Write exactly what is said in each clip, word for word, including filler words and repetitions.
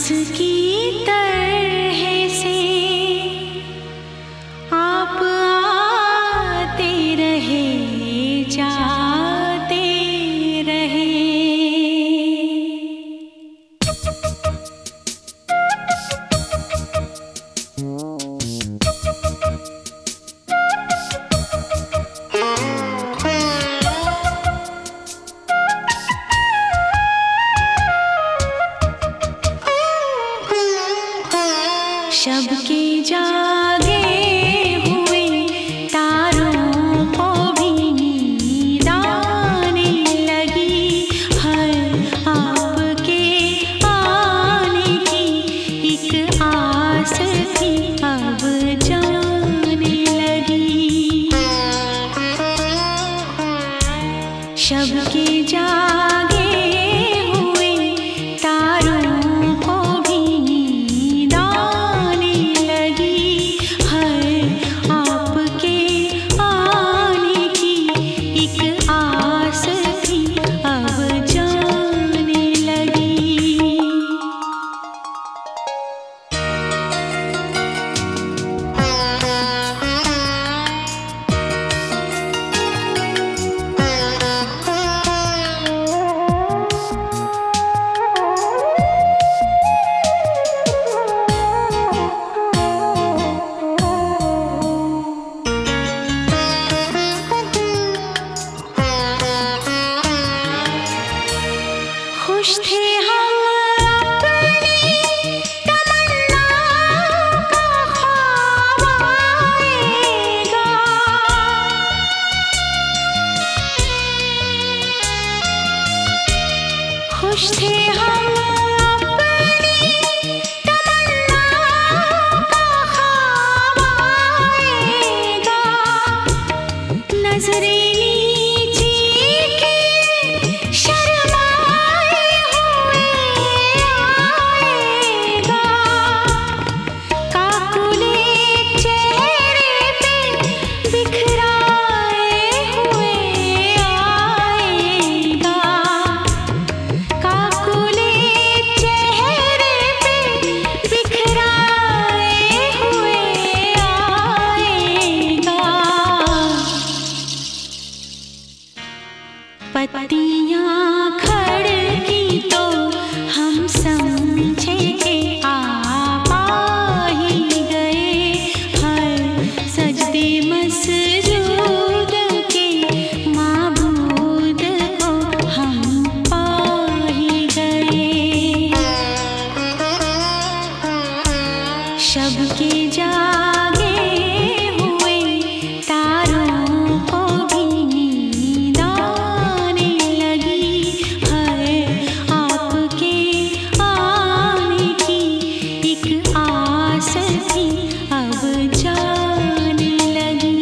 की तरह से आप आते रहे, जाते रहे। शब के जागे हुए तारों को भी नींद आने लगी, हर आपके आने की एक आस भी अब जाने लगी। शब के जागे खुश थे हम अपनी तमन्ना का ख्वाब आएगा। खुश थे हम अपनी तमन्ना का ख्वाब आएगा। नजरे पत्तियाँ खड़की तो हम समझे के आप आ ही गए, हर सजदे मसजूद के माबूद को हम पा ही गए। शब के जागे हुए तारों को भी नींद आने लगी, हर आपके आने की एक आस भी अब जाने लगी।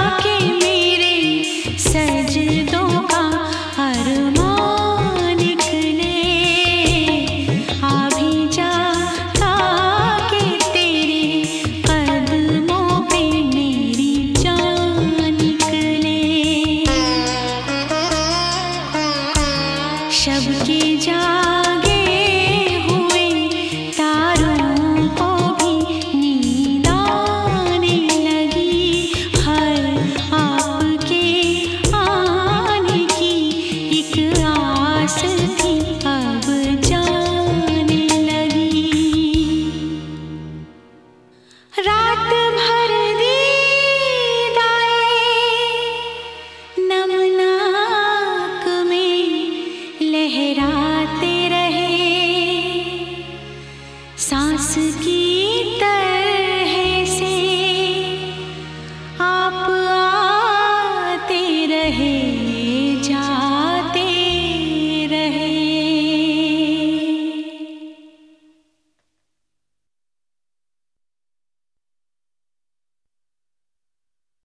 सजदों का अरमान पास की